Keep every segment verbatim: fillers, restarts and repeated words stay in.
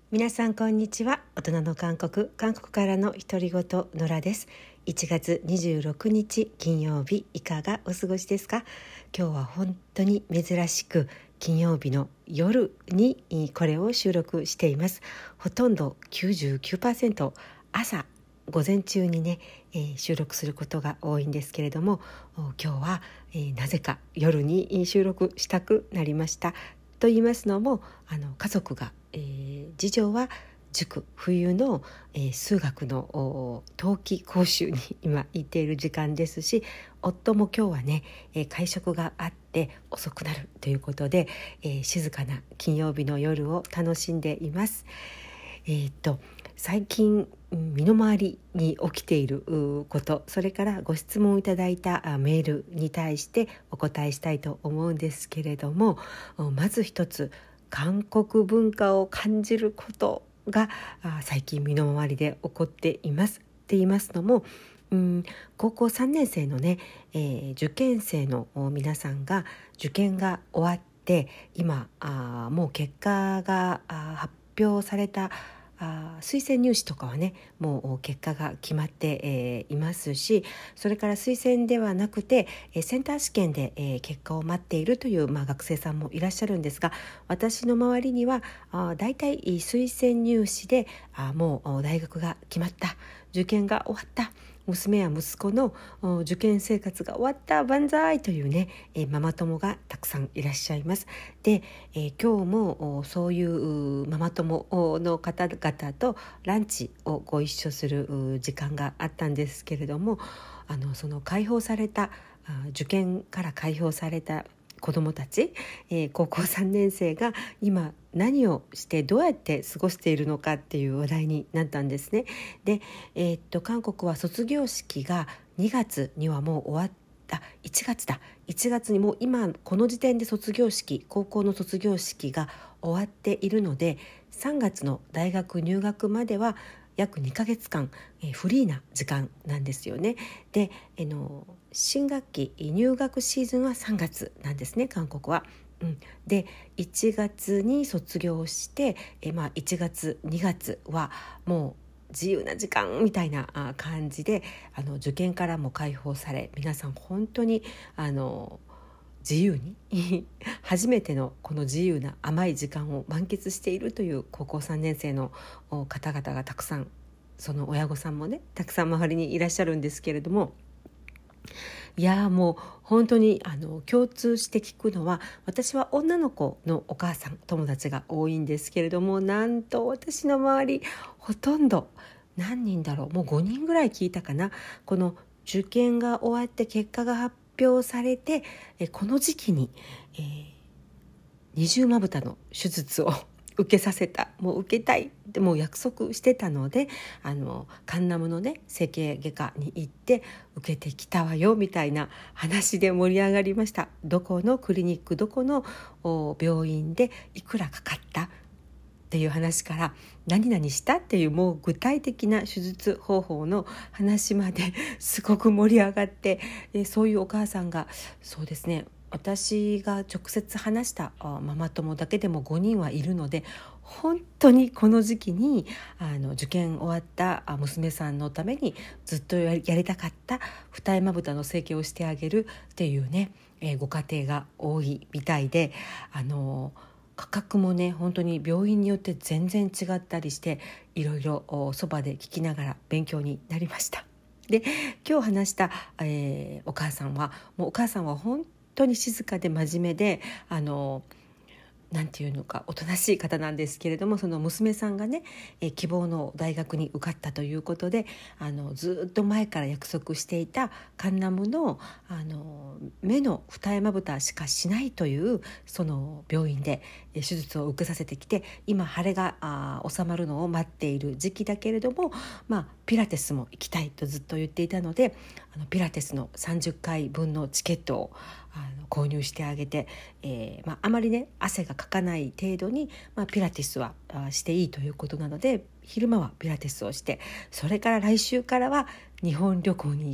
皆さんこんにちは。大人の韓国韓国からの独り言野良です。いちがつにじゅうろくにち金曜日、いかがお過ごしですか？今日は本当に珍しく金曜日の夜にこれを収録しています。ほとんど きゅうじゅうきゅうパーセント 朝午前中にね、えー、収録することが多いんですけれども、今日は、えー、なぜか夜に収録したくなりました。と言いますのも、あの家族が、えー、次女は塾冬の、えー、数学の冬季講習に今行っている時間ですし、夫も今日はね、えー、会食があって遅くなるということで、えー、静かな金曜日の夜を楽しんでいます。えー、っと最近身の回りに起きていること、それからご質問いただいたメールに対してお答えしたいと思うんですけれども、まず一つ、韓国文化を感じることが最近身の回りで起こっています。って言いますのも、うん、高校さんねん生のね、えー、受験生の皆さんが受験が終わって今あもう結果が発表されたあ推薦入試とかはね、もう結果が決まって、えー、いますし、それから推薦ではなくて、えー、センター試験で、えー、結果を待っているという、まあ、学生さんもいらっしゃるんですが、私の周りにはあだいたい推薦入試であもう大学が決まった、受験が終わった、娘や息子の受験生活が終わった万歳というね、えー、ママ友がたくさんいらっしゃいます。で、えー、今日もそういうママ友の方々とランチをご一緒する時間があったんですけれども、あのその解放された受験から解放された子どもたち、えー、高校さんねん生が今何をしてどうやって過ごしているのかっていう話題になったんですね。で、えー、っと韓国は卒業式がにがつにはもう終わったいちがつだいちがつにもう今この時点で卒業式高校の卒業式が終わっているので、さんがつの大学入学までは約にかげつかん、えー、フリーな時間なんですよね。で、えの新学期入学シーズンはさんがつなんですね、韓国は。うん、でいちがつに卒業して、えまあ、いちがつにがつはもう自由な時間みたいな感じで、あの受験からも解放され、皆さん本当にあの自由に初めてのこの自由な甘い時間を満喫しているという高校さんねん生の方々がたくさん、その親御さんもねたくさん周りにいらっしゃるんですけれども、いやもう本当にあの共通して聞くのは、私は女の子のお母さん友達が多いんですけれども、なんと私の周りほとんど、何人だろう、もうごにんぐらい聞いたかな、この受験が終わって結果が発表されてえこの時期に、えー、二重まぶたの手術を受けさせた、もう受けたいってもう約束してたので、あのカンナムのね整形外科に行って受けてきたわよみたいな話で盛り上がりました。どこのクリニック、どこの病院でいくらかかったっていう話から、何々したっていうもう具体的な手術方法の話まですごく盛り上がって、そういうお母さんが、そうですね、私が直接話したママ友だけでもごにんはいるので、本当にこの時期にあの受験終わった娘さんのためにずっとやり、やりたかった二重まぶたの整形をしてあげるっていうね、えー、ご家庭が多いみたいで、あの価格もね本当に病院によって全然違ったりして、いろいろそばで聞きながら勉強になりました。で、今日話した、えー、お母さんはもうお母さんは本当に静かで真面目で、あのなんていうのかおとなしい方なんですけれども、その娘さんがね、え希望の大学に受かったということで、あのずっと前から約束していたカンナムの、あの目の二重まぶたしかしないというその病院で手術を受けさせてきて、今腫れがあ収まるのを待っている時期だけれども、まあ、ピラティスも行きたいとずっと言っていたので、あのピラティスのさんじゅっかいぶんのチケットをあの購入してあげて、えーまあ、あまりね汗がかかない程度に、まあ、ピラティスはしていいということなので、昼間はピラティスをして、それから来週からは日本旅行に行く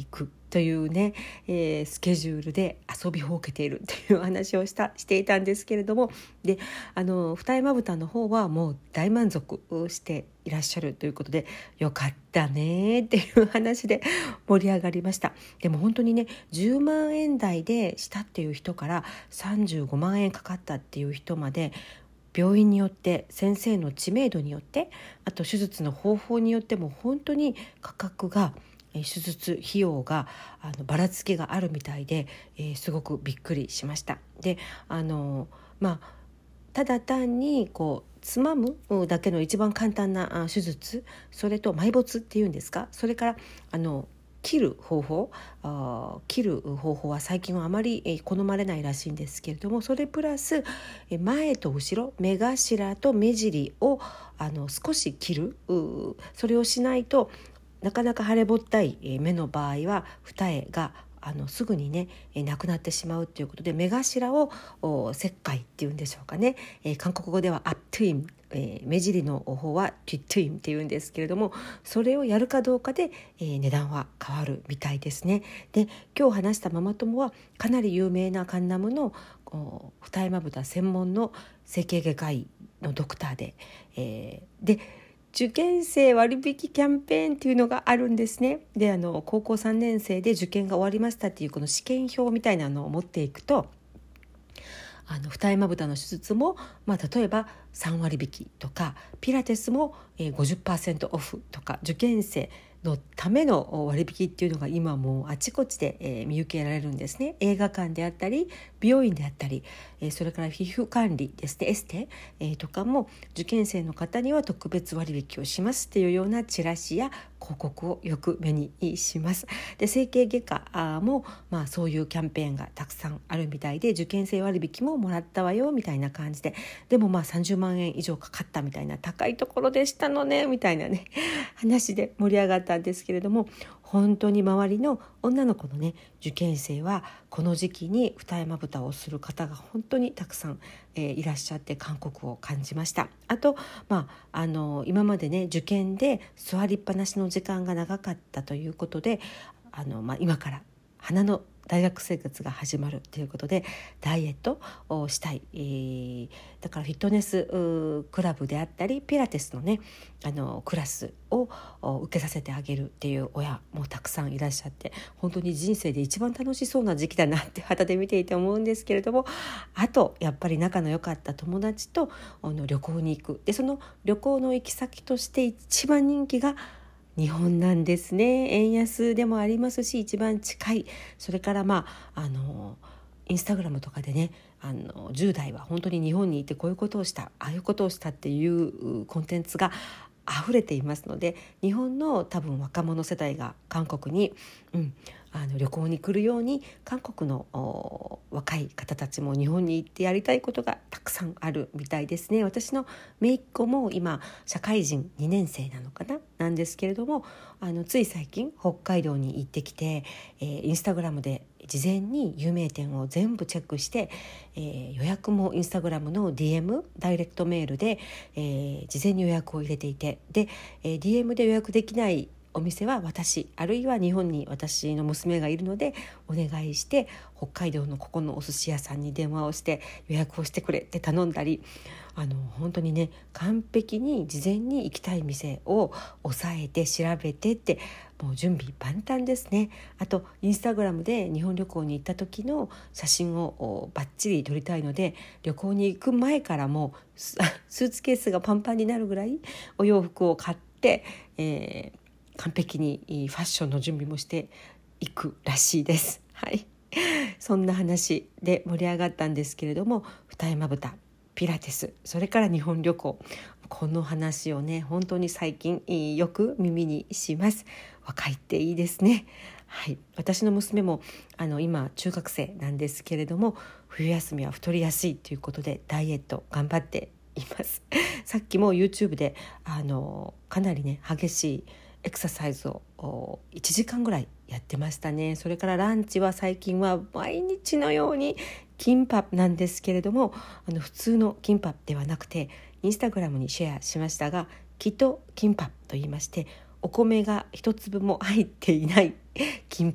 というね、えー、スケジュールで遊びほうけているという話をしたしていたんですけれども、であの二重まぶたの方はもう大満足していらっしゃるということで、よかったねっていう話で盛り上がりました。でも本当にね、じゅうまんえん台でしたっていう人からさんじゅうごまんえんかかったっていう人まで、病院によって先生の知名度によって、あと手術の方法によっても本当に価格が手術費用があのばらつきがあるみたいで、えー、すごくびっくりしました。であのまあただ単にこうつまむだけの一番簡単な手術、それと埋没っていうんですか、それからあの切る方法あ切る方法は最近はあまり好まれないらしいんですけれども、それプラス前と後ろ、目頭と目尻をあの少し切る、それをしないとなかなか腫れぼったい目の場合は二重があのすぐにねなくなってしまうということで、目頭を切開っていうんでしょうかね、えー、韓国語ではアットゥイム、えー、目尻の方はティットゥイムっていうんですけれども、それをやるかどうかで、えー、値段は変わるみたいですね。で今日話したママ友はかなり有名なカンナムの二重まぶた専門の整形外科医のドクターで、えー、で受験生割引キャンペーンっていうのがあるんですね。であの高校さんねん生で受験が終わりましたっていうこの試験票みたいなのを持っていくと、あの二重まぶたの手術も、まあ、例えばさんわり引きとか、ピラティスも ごじゅっパーセント オフとか、受験生のための割引っていうのが今もうあちこちで、えー、見受けられるんですね。映画館であったり美容院であったり、えー、それから皮膚管理ですね、エステ、えー、とかも受験生の方には特別割引をしますっていうようなチラシや広告をよく目にします。で整形外科も、まあ、そういうキャンペーンがたくさんあるみたいで、受験生割引ももらったわよみたいな感じで、でもまあさんじゅうまんえん以上かかったみたいな、高いところでしたのねみたいなね話で盛り上がったんですけれども、本当に周りの女の子のね受験生はこの時期に二重まぶたをする方が本当にたくさん、えー、いらっしゃって、韓国を感じました。あと、まあ、あの今までね受験で座りっぱなしの時間が長かったということで、あの、まあ、今から花の大学生活が始まるということでダイエットをしたい、えー、だからフィットネスクラブであったりピラティスのねあのクラスを受けさせてあげるっていう親もたくさんいらっしゃって、本当に人生で一番楽しそうな時期だなって旗で見ていて思うんですけれども、あとやっぱり仲の良かった友達とあの旅行に行く。でその旅行の行き先として一番人気が日本なんですね。円安でもありますし一番近い。それからまああのインスタグラムとかでね、あのじゅう代は本当に日本にいてこういうことをした、ああいうことをしたっていうコンテンツが溢れていますので、日本の多分若者世代が韓国に、うん、あの旅行に来るように、韓国の若い方たちも日本に行ってやりたいことがたくさんあるみたいですね。私の姪っ子も今社会人にねん生なのかななんですけれども、あのつい最近北海道に行ってきて、えー、インスタグラムで事前に有名店を全部チェックして、えー、予約もインスタグラムの ディーエム ダイレクトメールで、えー、事前に予約を入れていて、で、えー、ディーエム で予約できないお店は私、あるいは日本に私の娘がいるのでお願いして、北海道のここのお寿司屋さんに電話をして予約をしてくれって頼んだり、あの本当にね完璧に事前に行きたい店を押さえて調べてって、もう準備万端ですね。あとインスタグラムで日本旅行に行った時の写真をバッチリ撮りたいので、旅行に行く前からもうスーツケースがパンパンになるぐらいお洋服を買って、えー完璧にファッションの準備もしていくらしいです。はい、そんな話で盛り上がったんですけれども、二重まぶた、ピラティス、それから日本旅行、この話をね本当に最近よく耳にします。若いっていいですね。はい、私の娘もあの今中学生なんですけれども、冬休みは太りやすいということでダイエット頑張っています。さっきも YouTube であのかなりね激しいエクササイズをいちじかんぐらいやってましたね。それからランチは最近は毎日のようにキンパなんですけれども、あの普通のキンパではなくてインスタグラムにシェアしましたが、キトキンパと言いまして、お米が一粒も入っていないキンパ、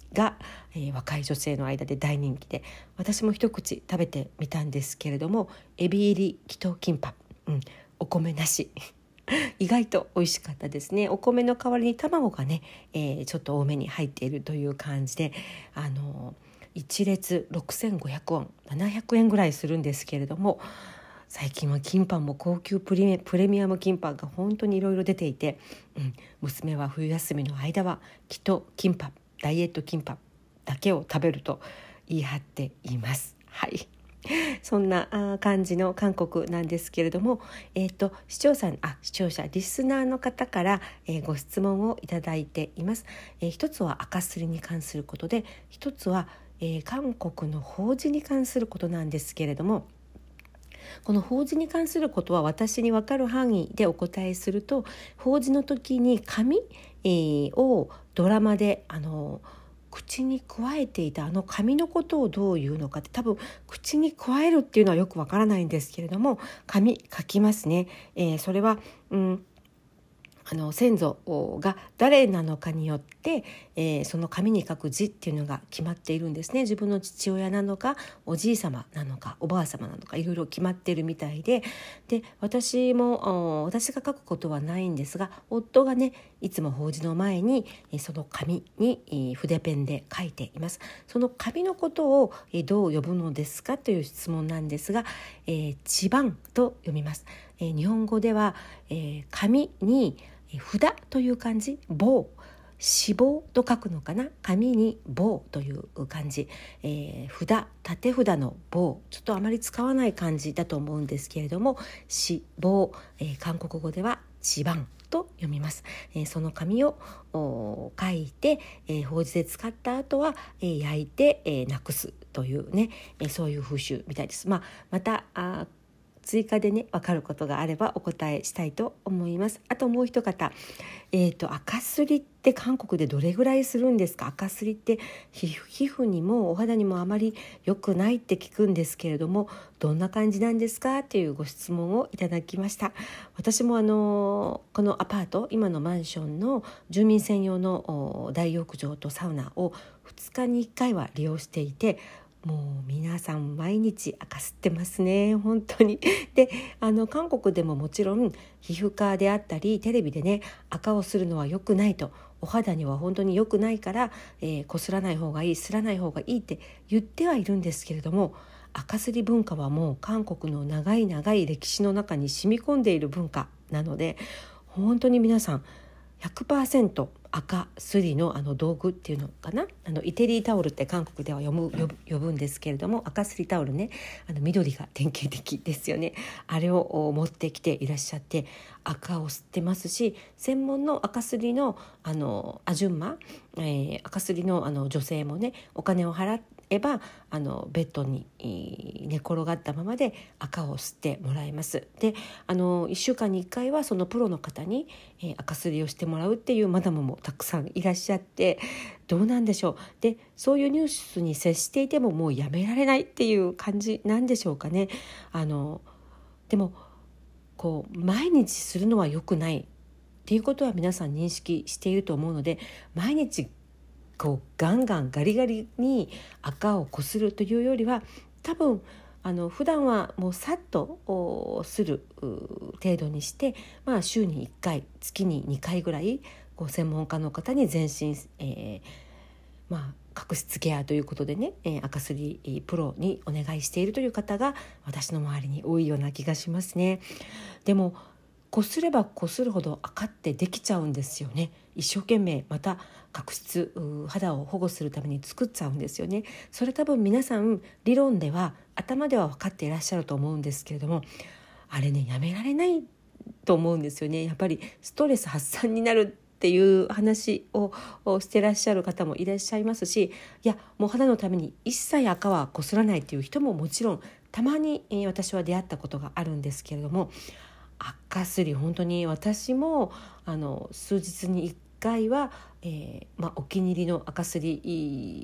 が、えー、若い女性の間で大人気で、私も一口食べてみたんですけれども、エビ入りキトーキンパ、うん、お米なし意外と美味しかったですね。お米の代わりに卵がね、えー、ちょっと多めに入っているという感じで、あのいち列ろくせんごひゃくウォン、ななひゃくえんぐらいするんですけれども、最近はキンパンも高級プレプレミアムキンパンが本当にいろいろ出ていて、うん、娘は冬休みの間はきっとキンパン、ダイエットキンパンだけを食べると言い張っています。はい、そんな感じの韓国なんですけれども、えー、と視聴者あ視聴者リスナーの方から、えー、ご質問をいただいています。えー、一つは赤すりに関することで、一つは、えー、韓国の法事に関することなんですけれども、この法事に関することは私に分かる範囲でお答えすると、法事の時に紙、えー、をドラマであの口にくわえていたあの紙のことをどう言うのかって、多分口にくわえるっていうのはよくわからないんですけれども、紙書きますね。えー、それは、うんあの先祖が誰なのかによって、えー、その紙に書く字っていうのが決まっているんですね。自分の父親なのかおじい様なのかおばあ様なのか、いろいろ決まっているみたいで、で私も私が書くことはないんですが、夫がねいつも法事の前にその紙に筆ペンで書いています。その紙のことをどう呼ぶのですかという質問なんですが、えー、地番と読みます。えー、日本語では、えー、紙に札という漢字、棒、死亡と書くのかな、紙に棒という漢字、えー、札、縦札の棒、ちょっとあまり使わない漢字だと思うんですけれども、死亡、えー、韓国語では地番と読みます。えー、その紙を書いて、えー、法事で使った後は、えー、焼いて、えー、なくすというね、えー、そういう風習みたいです。まあ、またあ追加でね分かることがあればお答えしたいと思います。あともう一方、えーと、赤すりって韓国でどれぐらいするんですか？赤すりって皮膚、皮膚にもお肌にもあまり良くないって聞くんですけれども、どんな感じなんですかっていうご質問をいただきました。私もあのこのアパート、今のマンションの住民専用の大浴場とサウナをふつかにいっかいは利用していて、もう皆さん毎日赤吸ってますね、本当に。で、あの韓国でももちろん皮膚科であったりテレビでね、赤をするのは良くないと、お肌には本当に良くないから、えー、こすらない方がいい、すらない方がいいって言ってはいるんですけれども、赤すり文化はもう韓国の長い長い歴史の中に染み込んでいる文化なので、本当に皆さんひゃくパーセント赤すりのあの道具っていうのかな、あのイテリータオルって韓国では読む呼ぶ呼ぶんですけれども、赤すりタオルね、あの緑が典型的ですよね。あれを持ってきていらっしゃって、赤を吸ってますし、専門の赤すりのあのアジュンマ、えー、赤すりのあの女性もね、お金を払えばあのベッドに寝転がったままで赤を吸ってもらいます。で、あのいっしゅうかんにいっかいはそのプロの方に、えー、赤すりをしてもらうっていうマダムもたくさんいらっしゃって、どうなんでしょう。で、そういうニュースに接していてももうやめられないっていう感じなんでしょうかね。あのでもこう毎日するのは良くないっていうことは皆さん認識していると思うので、毎日こうガンガンガリガリに赤をこするというよりは、多分あの普段はもうさっとする程度にして、まあ、週にいっかい、月ににかいぐらいこう専門家の方に全身、えーまあ、角質ケアということでね、えー、赤すりプロにお願いしているという方が私の周りに多いような気がしますね。でもこすればこするほど赤ってできちゃうんですよね。一生懸命また角質肌を保護するために作っちゃうんですよね。それ多分皆さん理論では頭では分かっていらっしゃると思うんですけれども、あれねやめられないと思うんですよね。やっぱりストレス発散になるっていう話をしてらっしゃる方もいらっしゃいますし、いやもう肌のために一切赤はこすらないっていう人ももちろんたまに私は出会ったことがあるんですけれども、赤すり本当に私もあの数日にいっかいは、えーまあ、お気に入りの赤すり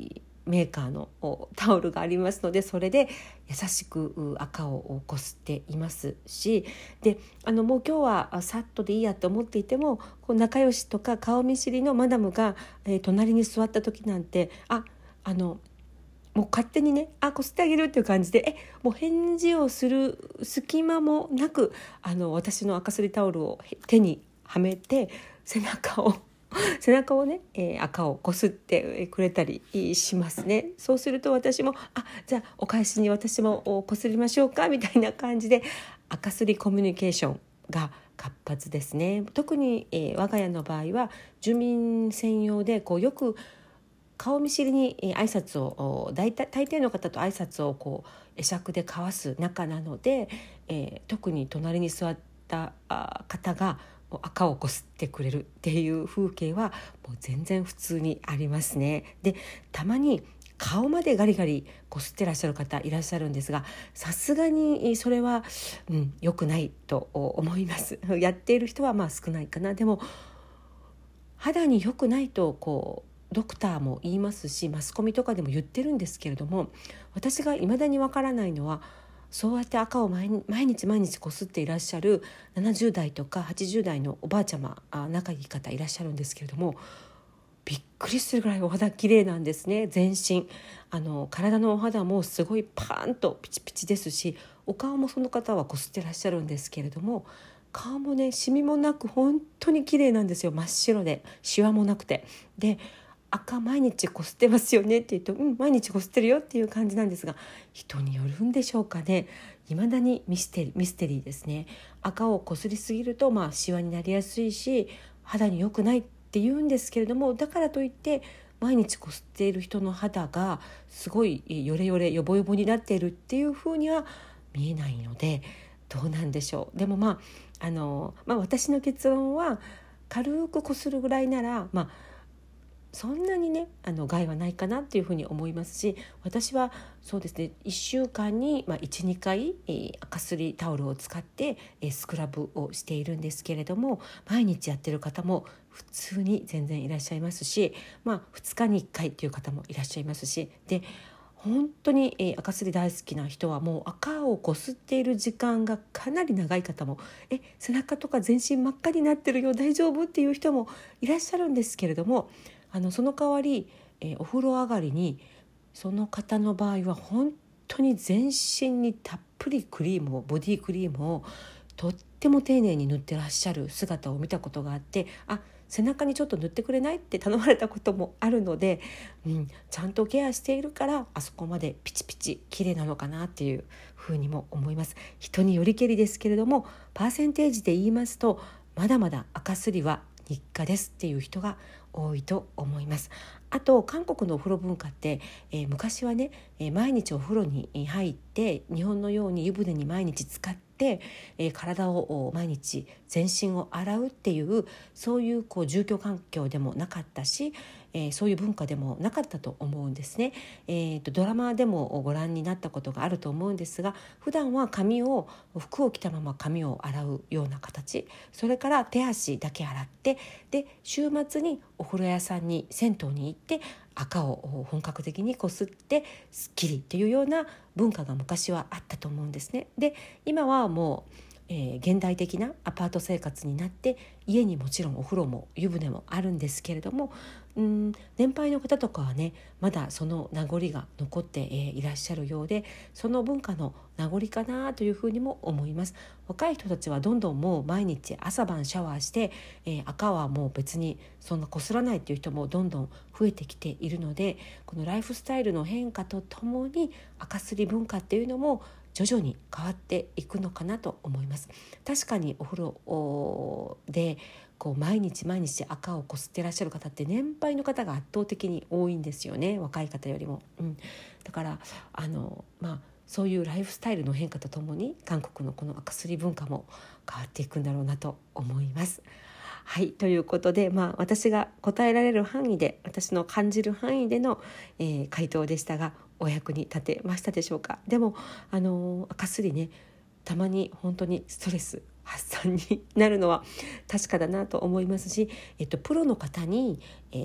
メーカーのタオルがありますので、それで優しく赤をこすっていますし、であのもう今日はさっとでいいやと思っていても、こう仲良しとか顔見知りのマダムが、えー、隣に座った時なんて、ああのもう勝手にね、あこすってあげるっていう感じで、えもう返事をする隙間もなく、あの私の赤すりタオルを手にはめて背中を背中をね、えー、赤をこすってくれたりしますね。そうすると私も、あじゃあお返しに私もこすりましょうかみたいな感じで、赤すりコミュニケーションが活発ですね。特に、えー、我が家の場合は住民専用で、こうよく顔見知りに挨拶を大体大抵の方と挨拶をこう会釈で交わす仲なので、えー、特に隣に座った方が赤をこすってくれるっていう風景はもう全然普通にありますね。でたまに顔までガリガリこすってらっしゃる方いらっしゃるんですが、さすがにそれは、うん、良くないと思います。やっている人はまあ少ないかな。でも肌に良くないとこうドクターも言いますし、マスコミとかでも言ってるんですけれども、私が未だにわからないのは、そうやって赤を毎日毎日こすっていらっしゃるななじゅう代とかはちじゅう代のおばあちゃま、あ仲いい方いらっしゃるんですけれども、びっくりするぐらいお肌綺麗なんですね。全身あの体のお肌もすごいパーンとピチピチですし、お顔もその方はこすってらっしゃるんですけれども、顔もねシミもなく本当に綺麗なんですよ。真っ白でシワもなくて、で赤毎日こすってますよねって言うと、うん毎日こすってるよっていう感じなんですが、人によるんでしょうかね。未だにミステリー、ミステリーですね。赤をこすりすぎると、まあ、シワになりやすいし肌に良くないって言うんですけれども、だからといって毎日こすっている人の肌がすごいヨレヨレヨボヨボになっているっていう風には見えないので、どうなんでしょう。でもまああの、まあ、私の結論は軽くこするぐらいなら、まあそんなにねあの害はないかなっていうふうに思いますし、私はそうですねいっしゅうかんに、まあ、いち、にかい、えー、赤すりタオルを使って、えー、スクラブをしているんですけれども、毎日やってる方も普通に全然いらっしゃいますし、まあ、ふつかにいっかいっていう方もいらっしゃいますし、で本当に、えー、赤すり大好きな人はもう赤をこすっている時間がかなり長い方も、え背中とか全身真っ赤になってるよ大丈夫っていう人もいらっしゃるんですけれども、あのその代わり、えー、お風呂上がりにその方の場合は本当に全身にたっぷりクリームをボディクリームをとっても丁寧に塗ってらっしゃる姿を見たことがあって、あ背中にちょっと塗ってくれないって頼まれたこともあるので、うん、ちゃんとケアしているからあそこまでピチピチ綺麗なのかなっていうふうにも思います。人によりけりですけれども、パーセンテージで言いますとまだまだ赤すりは日課ですっていう人が多いと思います。あと韓国のお風呂文化って、えー、昔はね、えー、毎日お風呂に入って日本のように湯船に毎日浸かって、えー、体を毎日全身を洗うっていうそういうこう住居環境でもなかったし、えー、そういう文化でもなかったと思うんですね。えーと、ドラマでもご覧になったことがあると思うんですが、普段は髪を服を着たまま髪を洗うような形、それから手足だけ洗って、で週末にお風呂屋さんに銭湯に行って赤を本格的にこすってすっきりっていうような文化が昔はあったと思うんですね。で今はもう、えー、現代的なアパート生活になって家にもちろんお風呂も湯船もあるんですけれども、うん年配の方とかはねまだその名残が残って、えー、いらっしゃるようで、その文化の名残かなというふうにも思います。若い人たちはどんどんもう毎日朝晩シャワーして、えー、赤はもう別にそんなこすらないという人もどんどん増えてきているので、このライフスタイルの変化とともに赤すり文化っていうのも徐々に変わっていくのかなと思います。確かにお風呂でこう毎日毎日赤をこすっていらっしゃる方って年配の方が圧倒的に多いんですよね、若い方よりも、うん、だからあのまあそういうライフスタイルの変化とともに韓国のこの赤すり文化も変わっていくんだろうなと思います。はい、ということで、まあ、私が答えられる範囲で私の感じる範囲での、えー、回答でしたが、お役に立てましたでしょうか。でもあの赤すりね、たまに本当にストレス発散になるのは確かだなと思いますし、えっと、プロの方に、えー、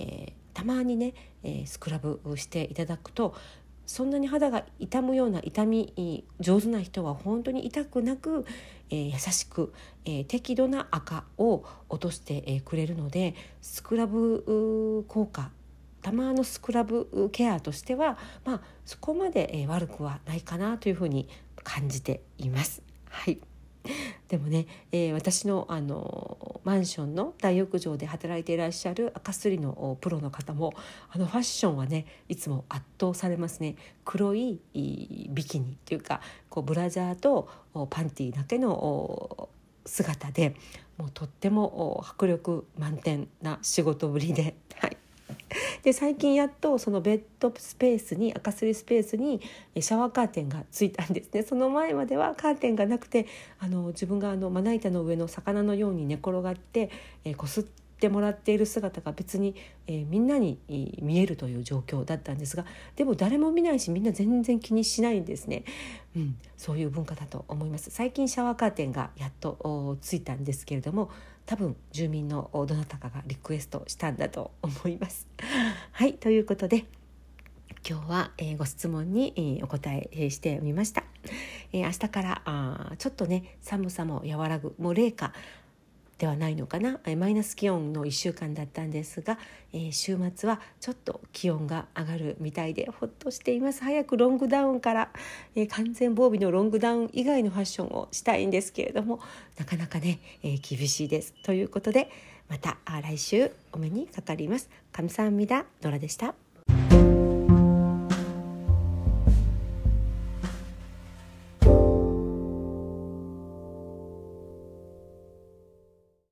たまにね、えー、スクラブしていただくと、そんなに肌が痛むような痛み上手な人は本当に痛くなく、えー、優しく、えー、適度な赤を落として、えー、くれるので、スクラブ効果、たまのスクラブケアとしては、まあ、そこまで、えー、悪くはないかなというふうに感じています。はい。でもね、えー、私の、あのマンションの大浴場で働いていらっしゃる赤すりのプロの方も、あのファッションはねいつも圧倒されますね。黒いビキニっていうか、こうブラジャーとパンティーだけの姿で、もうとっても迫力満点な仕事ぶりで、はい。で最近やっとそのベッドスペースに、赤すりスペースにシャワーカーテンがついたんですね。その前まではカーテンがなくて、あの自分があのまな板の上の魚のように寝転がってえー、こすってもらっている姿が別に、えー、みんなに見えるという状況だったんですが、でも誰も見ないしみんな全然気にしないんですね。うん、そういう文化だと思います。最近シャワーカーテンがやっとついたんですけれども、多分住民のどなたかがリクエストしたんだと思います。はい、ということで今日は、えー、ご質問に、えー、お答えしてみました。えー、明日からあちょっとね寒さも和らぐ、もう冷夏ではないのかな、マイナス気温のいっしゅうかんだったんですが、えー、週末はちょっと気温が上がるみたいでほっとしています。早くロングダウンから、えー、完全防備のロングダウン以外のファッションをしたいんですけれども、なかなかね、えー、厳しいです。ということでまた来週お目にかかります。감사합니다。ノラでした。